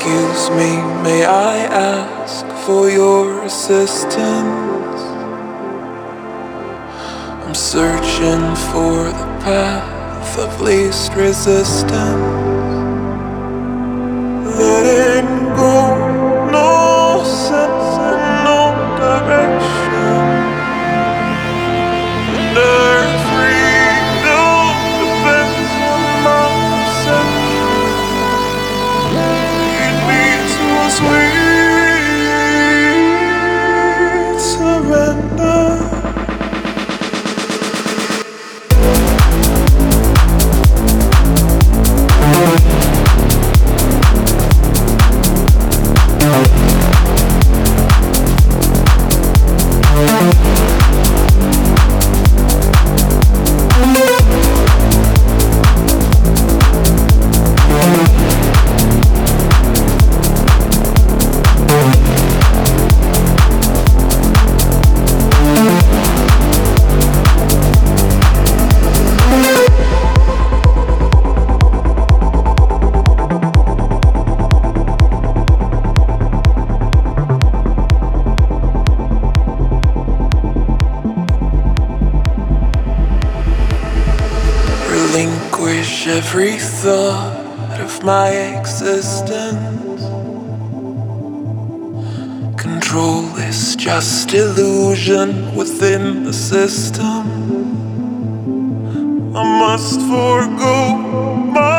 Excuse me, may I ask for your assistance? I'm searching for the path of least resistance. Letting go, no sense and no direction. And our freedom depends on my perception. Lead me to a sweet surrender. Relinquish every thought of my existence. Control is just illusion within the system. I must forego my